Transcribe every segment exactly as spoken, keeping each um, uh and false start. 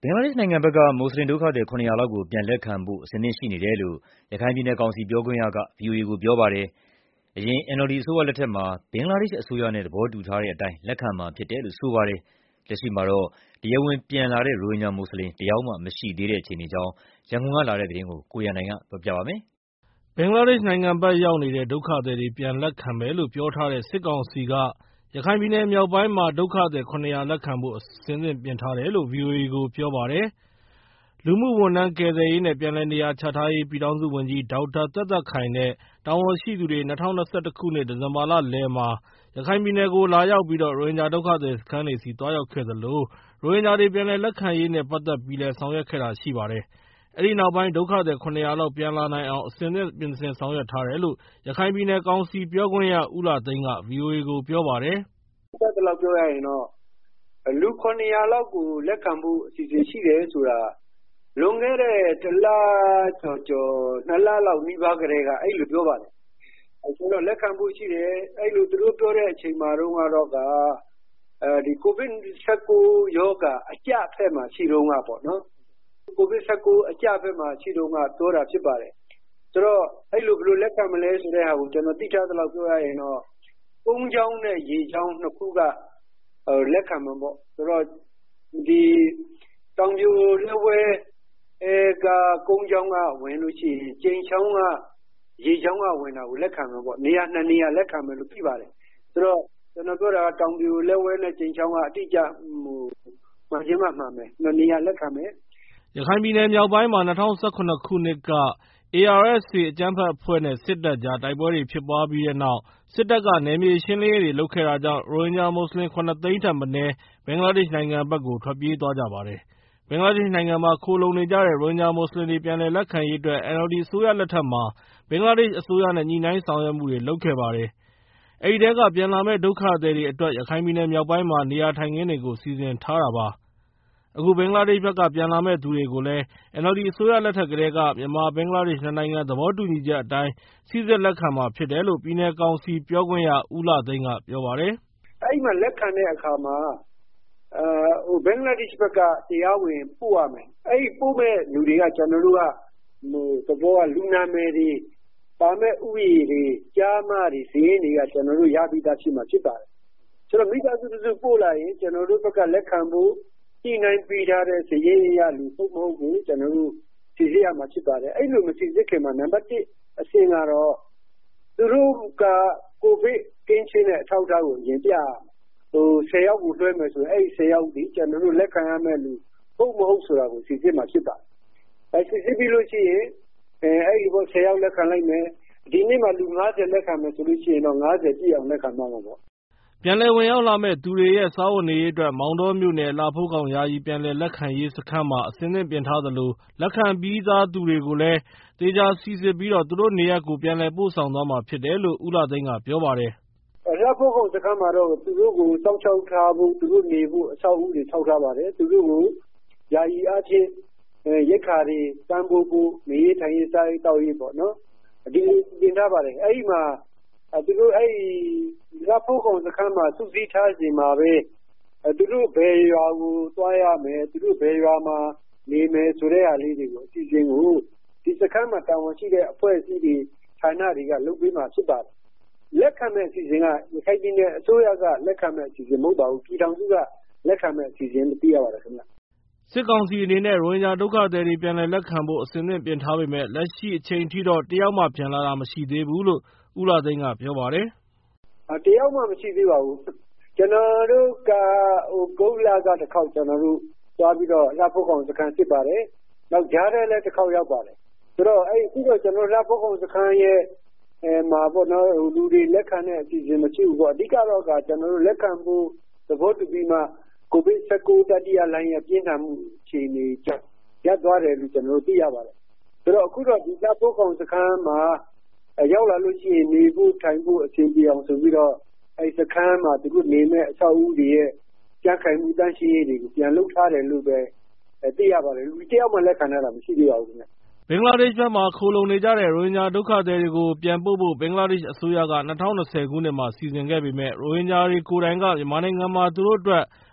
ဘင်္ဂလားဒေ့ရှ်နိုင်ငံဘက်က မွတ်ဆလင်ဒုက္ခသည် ၇၀၀ လောက်ကို ပြန်လက်ခံဖို့ အဆင်သင့်ရှိနေတယ်လို့ ရခိုင်ပြည်နယ်ကောင်စီပြောခွင့်ရက ဗွီအိုအေကိုပြောပါတယ်။ အရင် အန်အယ်လ်ဒီအစိုးရလက်ထက်မှာ ဘင်္ဂလားဒေ့ရှ်အစိုးရနဲ့ သဘောတူထားတဲ့အတိုင်း လက်ခံမှာဖြစ်တယ်လို့ ဆိုပါတယ်။ လက်ရှိမှာတော့ တရားဝင်ပြန်လာတဲ့ ရိုဟင်ဂျာမွတ်ဆလင် တယောက်မှမရှိသေးတဲ့အခြေအနေအကြောင်း ရန်ကုန်ကလာတဲ့သတင်းကို ကိုရန်နိုင်က ပြောပြပါမယ်။ ဘင်္ဂလားဒေ့ရှ်နိုင်ငံဘက်ရောက်နေတဲ့ ဒုက္ခသည်တွေ ပြန်လက်ခံမယ်လို့ ပြောထားတဲ့ စစ်ကောင်စီက ရခိုင်ပြည်နယ်မြောက်ပိုင်းမှာ ဒုက္ခသည် ၇၀၀ လက်ခံဖို့ အဆင်သင့်ပြင်ထားတယ်လို့ ဗွီအိုအေကို ပြောပါတယ်။ လူမှုဝန်ထမ်းကယ်ဆယ်ရေးနဲ့ ပြန်လည်နေရာချထားရေး ပြည်ထောင်စုဝန်ကြီး ဒေါက်တာသက်သက်ခိုင်နဲ့ တာဝန်ရှိသူတွေ ၂၀၂၁ ခုနှစ် ဒီဇင်ဘာလလယ်မှာ ရခိုင်ပြည်နယ်ကို လာရောက်ပြီး ရိုဟင်ဂျာဒုက္ခသည်စခန်းတွေဆီ သွားရောက်ခဲ့သလို ရိုဟင်ဂျာတွေ ပြန်လည်လက်ခံရေးနဲ့ ပတ်သက်ပြီးလည်း ဆောင်ရွက်ခဲ့တာရှိပါတယ်။ အဲဒီနောက်ပိုင်း ဒုက္ခသည် ၇၀၀ လောက် ပြန်လာနိုင်အောင် အဆင်သင့်ပြင်ဆင်ဆောင်ရွက်ထားတယ်လို့ ရခိုင်ပြည်နယ်ကောင်စီပြောခွင့်ရ ဦးလှသိန်းက ဗွီအိုအေကို ပြောပါတယ်။ “သိရသလောက်ပြောရရင်တော့ လူ ၇၀၀ လောက်ကို လက်ခံဖို့ အစီအစဉ်ရှိတယ်ဆိုတာ လွန်ခဲ့တဲ့ တလကျော်ကျော် နှစ်လလောက်နီးပါးကတည်းက အဲဒီလိုပြောပါတယ်။ လက်ခံဖို့ရှိတယ်။ အဲဒီလိုသူတို့ပြောတဲ့အချိန်မှာတုန်းကတော့ ကိုဗစ် ၁၉ ရောဂါအကျဘက်မှာရှိတုန်းကပေါ့နော်။ ကိုဗစ် ၁၉ အကျဘက်မှာရှိတုန်းက ပြောတာဖြစ်ပါတယ်။ ဆိုတော့ အဲဒီလိုဘယ်လိုလက်ခံမလဲဆိုတဲ့ဟာကို ကျနော်သိထားသလောက်ပြောရရင်တော့ ကုန်းကြောင်းနဲ့ ရေကြောင်းနှစ်ခုက လက်ခံမယ်ပေါ့။ ဆိုတော့ တောင်ပြိုလက်ဝဲက ကုန်းကြောင်းကဝင်လို့ရှိရင် ကြိမ်ချောင်းက ရေကြောင်းကဝင်တာကို လက်ခံမယ်ပေါ့။ နေရာနှစ်နေရာလက်ခံမယ်လို့သိပါတယ်။ ဆိုတော့ ကျနော်ပြောတာက တောင်ပြိုလက်ဝဲနဲ့ ကြိမ်ချောင်းက အတိအကျ မှန်ချင်မှမှန်မယ်။ နှစ်နေရာလက်ခံမယ်။ ” ရခိုင်ပြည်နယ်မြောက်ပိုင်းမှာ ၂၀၁၇ ခုနှစ်က အေအာရ်အက်စ်အေ အကြမ်းဖက်အဖွဲ့နဲ့ စစ်တပ်ကြား တိုက်ပွဲတွေဖြစ်ပွားပြီးတဲ့နောက် စစ်တပ်က နယ်မြေရှင်းလင်းရေးတွေလုပ်ခဲ့တာကြောင့် ရိုဟင်ဂျာမွတ်ဆလင် ၇ သိန်းထက်မနည်း ဘင်္ဂလားဒေ့ရှ်နိုင်ငံဘက်ကို ထွက်ပြေးသွားကြပါတယ်။ ဘင်္ဂလားဒေ့ရှ်နိုင်ငံမှာ ခိုလှုံနေကြတဲ့ ရိုဟင်ဂျာမွတ်ဆလင်တွေ ပြန်လည်လက်ခံရေးအတွက် အန်အယ်လ်ဒီအစိုးရလက်ထက်မှာ ဘင်္ဂလားဒေ့ရှ်အစိုးရနဲ့ ညှိနှိုင်းဆောင်ရွက်မှုတွေ လုပ်ခဲ့ပါတယ်။ အဲဒီထဲက ပြန်လာမယ့် ဒုက္ခသည်တွေအတွက် ရခိုင်ပြည်နယ်မြောက်ပိုင်းမှာ နေရာထိုင်ခင်းတွေကို စီစဉ်ထားတာပါ။ အခု ဘင်္ဂလားဒေ့ရှ်ဘက်က ပြန်လာမယ့်သူတွေကိုလည်း အန်အယ်လ်ဒီအစိုးရလက်ထက်ကတည်းက မြန်မာ-ဘင်္ဂလားဒေ့ရှ် နှစ်နိုင်ငံ သဘောတူညီချက်အတိုင်း စိစစ်လက်ခံမှာဖြစ်တယ်လို့ ပြည်နယ်ကောင်စီပြောခွင့်ရ ဦးလှသိန်းက ပြောပါတယ်။ “အဲဒီမှာလက်ခံတဲ့အခါမှာ ဘင်္ဂလားဒေ့ရှ်ဘက်က တရားဝင်ပို့ရမယ်။ အဲဒီပို့မယ့်လူတွေက ကျနော်တို့က လူနာမည်တွေ၊ ပါမယ့်ဦးရေတွေ၊ ကျားမတွေစာရင်းတွေက ကျနော်တို့ရပြီးသားဖြစ်မှာဖြစ်ပါတယ်။ ဆိုတော့ မိသားစုတစုပို့လာရင် ကျနော်တို့ဘက်ကလက်ခံဖို့ ညှိနှိုင်းပေးထားတဲ့ စာရင်းအရလူ ဟုတ်မဟုတ်ကို ကျနော်တို့ စိစစ်ရမှာဖြစ်ပါတယ်။ အဲဒီလိုမစိစစ်ခင်မှာ နံပါတ်တစ်အဆင့်ကတော့ သူတို့က ကိုဗစ်ကင်းရှင်းတဲ့အထောက်အထားကို အရင်ပြရမယ်။ ဆယ်ယောက်ကိုလွှဲမယ်ဆိုရင် အဲဒီဆယ်ယောက်သည် ကျနော်တို့လက်ခံရမယ့်လူ ဟုတ်မဟုတ်ဆိုတာကို စိစစ်မှာဖြစ်ပါတယ်။ စိစစ်ပြီးလို့ရှိရင် ဆယ်ယောက်လက်ခံလိုက်မယ်။ ဒီနေ့မှာ လူ ငါးဆယ်လက်ခံမယ်ဆိုရင်တော့ ငါးဆယ်ပြည့်အောင်လက်ခံသွားမှာပေါ့။ ” ပြန်လည်ဝင်ရောက်လာမယ့်သူတွေရဲ့ စားဝတ်နေရေးအတွက် မောင်တောမြို့နယ် လှဖိုးခေါင် ယာယီပြန်လည်လက်ခံရေးစခန်းမှာ အဆင်သင့်ပြင်ထားသလို လက်ခံပြီးသားသူတွေကိုလည်း သေချာစိစစ်ပြီး သူတို့နေရပ်ကို ပြန်လည်ပို့ဆောင်သွားမှာဖြစ်တယ်လို့ ဦးလှသိန်းက ပြောပါတယ်။ “လှဖိုးခေါင်စခန်းမှာတော့ သူတို့ကိုစောင့်ရှောက်ထားဖို့ သူတို့နေဖို့ အဆောက်အဦတွေဆောက်ထားပါတယ်။ သူတို့ကို ယာယီအားဖြင့် ရိက္ခာတွေပံ့ပိုးဖို့ နေရေးထိုင်ရေး စားရေးသောက်ရေးပေါ့နော်။ ဒီလိုစီစဉ်ထားပါတယ်။ အဲဒီမှာ သူတို့လှဖိုးခေါင်စခန်းမှာ စုစည်းထားချိန်မှာပဲ သူတို့ဘယ်ရွာကိုသွားရမယ်။ သူတို့ဘယ်ရွာမှာနေမယ်ဆိုတဲ့ဟာလေးတွေကို အစီအစဉ်ကို ဒီစခန်းမှာတာဝန်ရှိတဲ့အဖွဲ့အစည်းတွေ ဌာနတွေက လုပ်ပေးမှာဖြစ်ပါတယ်။ လက်ခံမယ့်အစီအစဉ်က ရခိုင်ပြည်နယ်အစိုးရက လက်ခံမယ့်အစီအစဉ်မဟုတ်ပါဘူး။ ပြည်ထောင်စုက လက်ခံမယ့်အစီအစဉ်လို့ သိရပါတယ်ခင်ဗျ။ ” စစ်ကောင်စီအနေနဲ့ ရိုဟင်ဂျာဒုက္ခသည်တွေ ပြန်လည်လက်ခံဖို့ အဆင်သင့်ပြင်ထားပေမယ့် လက်ရှိအချိန်ထိတော့ တယောက်မှပြန်လာတာမရှိသေးဘူးလို့ ဦးလှသိန်းက ပြောပါတယ်။ “တယောက်မှမရှိသေးပါဘူး။ ကျနော်တို့က ဂုတ်လကတခေါက် သွားပြီးတော့ လှဖိုးခေါင်စခန်းစစ်ပါတယ်။ နောက်ကြားထဲလည်း တခေါက်ရောက်ပါတယ်။ ဆိုတော့ အခုတော့ ကျနော်တို့ လှဖိုးခေါင်စခန်းမှာ လူတွေလက်ခံတဲ့အစီအစဉ်မရှိဘူးပေါ့။ အဓိကတော့ ကျနော်တို့လက်ခံဖို့ သဘောတူပြီးမှ ကိုဗစ် ၁၉ တတိယလှိုင်းရဲ့ပြင်းထန်မှုအခြေအနေကြောင့် ရပ်သွားတယ်လို့ ကျနော်တို့သိရပါတယ်။ ဆိုတော့ အခုတော့ လှဖိုးခေါင်စခန်းမှာ ရောက်လာလို့ရှိရင် နေဖို့ထိုင်ဖို့အဆင်ပြေအောင်ဆိုပြီးတော့ အဲဒီစခန်းမှာ သူတို့နေမယ့်အဆောက်အဦတွေရဲ့ ကြံ့ခိုင်မှုသန့်ရှင်းရေးတွေကို ပြန်လုပ်ထားတယ်လို့ပဲ သိရပါတယ်။ လူတယောက်မှလက်ခံထားတာ မရှိသေးပါဘူးခင်ဗျ။ ” ဘင်္ဂလားဒေ့ရှ်ဘက်မှာ ခိုလှုံနေကြတဲ့ ရိုဟင်ဂျာဒုက္ခသည်တွေကို ပြန်ပို့ဖို့ ဘင်္ဂလားဒေ့ရှ်အစိုးရက ၂၀၂၀ ခုနှစ်မှာ စီစဉ်ခဲ့ပေမယ့် ရိုဟင်ဂျာတွေကိုယ်တိုင်က မြန်မာနိုင်ငံမှာ သူတို့အတွက်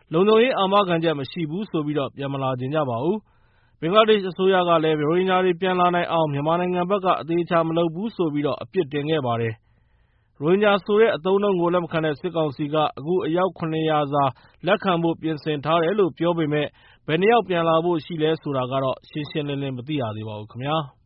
လုံခြုံရေးအာမခံချက်မရှိဘူးဆိုပြီးတော့ပြန်မလာချင်ကြပါဘူး။ ဘင်္ဂလားဒေ့ရှ်အစိုးရကလည်း ရိုဟင်ဂျာတွေပြန်လာနိုင်အောင်မြန်မာနိုင်ငံဘက်ကအသေအချာမလုပ်ဘူးဆိုပြီးတော့အပြစ်တင်ခဲ့ပါတယ်။ ရိုဟင်ဂျာဆိုတဲ့အသုံးအနှုန်းကိုလက်မခံတဲ့စစ်ကောင်စီက အခုအယောက် ၇၀၀ စာလက်ခံဖို့ပြင်ဆင်ထားတယ်လို့ပြောပေမယ့် ဘယ်နှစ်ယောက်ပြန်လာဖို့ရှိလဲဆိုတာကတော့ရှင်းရှင်းလင်းလင်းမသိရသေးပါဘူးခင်ဗျာ။